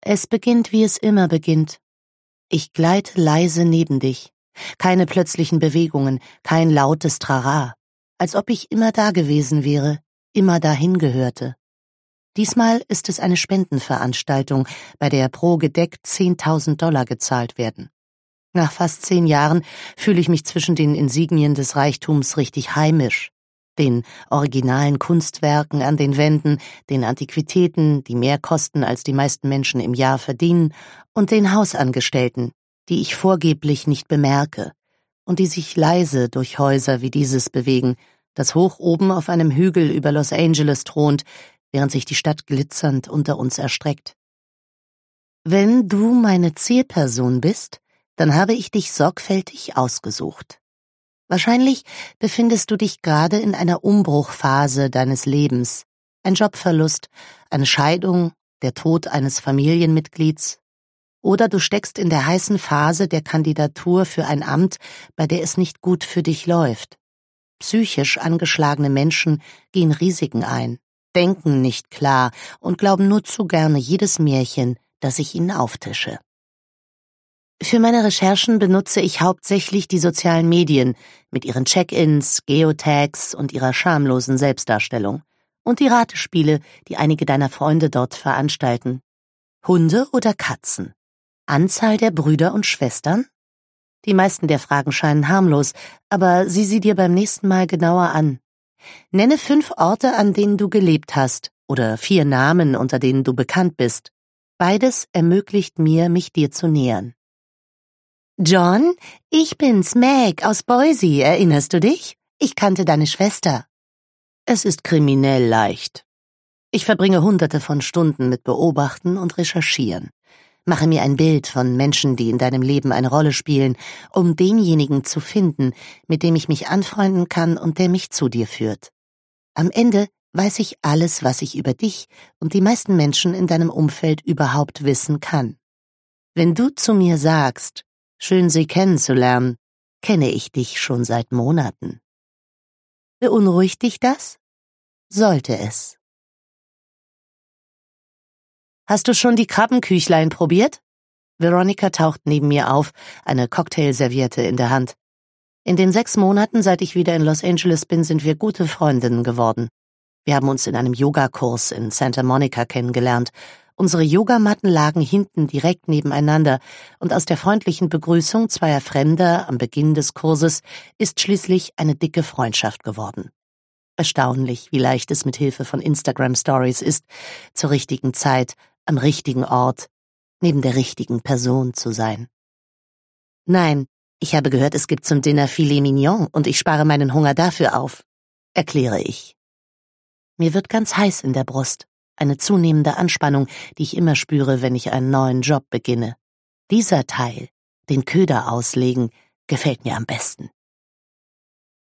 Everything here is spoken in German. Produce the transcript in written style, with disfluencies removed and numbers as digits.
Es beginnt, wie es immer beginnt. Ich gleite leise neben dich. Keine plötzlichen Bewegungen, kein lautes Trara. Als ob ich immer da gewesen wäre, immer dahin gehörte. Diesmal ist es eine Spendenveranstaltung, bei der pro Gedeck $10.000 gezahlt werden. Nach fast 10 Jahren fühle ich mich zwischen den Insignien des Reichtums richtig heimisch. Den originalen Kunstwerken an den Wänden, den Antiquitäten, die mehr kosten, als die meisten Menschen im Jahr verdienen, und den Hausangestellten, die ich vorgeblich nicht bemerke und die sich leise durch Häuser wie dieses bewegen, das hoch oben auf einem Hügel über Los Angeles thront, während sich die Stadt glitzernd unter uns erstreckt. Wenn du meine Zielperson bist, dann habe ich dich sorgfältig ausgesucht. Wahrscheinlich befindest du dich gerade in einer Umbruchphase deines Lebens. Ein Jobverlust, eine Scheidung, der Tod eines Familienmitglieds. Oder du steckst in der heißen Phase der Kandidatur für ein Amt, bei der es nicht gut für dich läuft. Psychisch angeschlagene Menschen gehen Risiken ein, denken nicht klar und glauben nur zu gerne jedes Märchen, das ich ihnen auftische. Für meine Recherchen benutze ich hauptsächlich die sozialen Medien mit ihren Check-ins, Geotags und ihrer schamlosen Selbstdarstellung und die Ratespiele, die einige deiner Freunde dort veranstalten. Hunde oder Katzen? Anzahl der Brüder und Schwestern? Die meisten der Fragen scheinen harmlos, aber sieh sie dir beim nächsten Mal genauer an. Nenne 5 Orte, an denen du gelebt hast, oder 4 Namen, unter denen du bekannt bist. Beides ermöglicht mir, mich dir zu nähern. John, ich bin's, Meg aus Boise, erinnerst du dich? Ich kannte deine Schwester. Es ist kriminell leicht. Ich verbringe Hunderte von Stunden mit Beobachten und Recherchieren. Mache mir ein Bild von Menschen, die in deinem Leben eine Rolle spielen, um denjenigen zu finden, mit dem ich mich anfreunden kann und der mich zu dir führt. Am Ende weiß ich alles, was ich über dich und die meisten Menschen in deinem Umfeld überhaupt wissen kann. Wenn du zu mir sagst, schön Sie kennenzulernen, kenne ich dich schon seit Monaten. Beunruhigt dich das? Sollte es. Hast du schon die Krabbenküchlein probiert? Veronica taucht neben mir auf, eine Cocktailserviette in der Hand. In den 6 Monaten, seit ich wieder in Los Angeles bin, sind wir gute Freundinnen geworden. Wir haben uns in einem Yogakurs in Santa Monica kennengelernt. Unsere Yogamatten lagen hinten direkt nebeneinander und aus der freundlichen Begrüßung zweier Fremder am Beginn des Kurses ist schließlich eine dicke Freundschaft geworden. Erstaunlich, wie leicht es mit Hilfe von Instagram-Stories ist, zur richtigen Zeit, am richtigen Ort, neben der richtigen Person zu sein. Nein, ich habe gehört, es gibt zum Dinner Filet Mignon und ich spare meinen Hunger dafür auf, erkläre ich. Mir wird ganz heiß in der Brust, eine zunehmende Anspannung, die ich immer spüre, wenn ich einen neuen Job beginne. Dieser Teil, den Köder auslegen, gefällt mir am besten.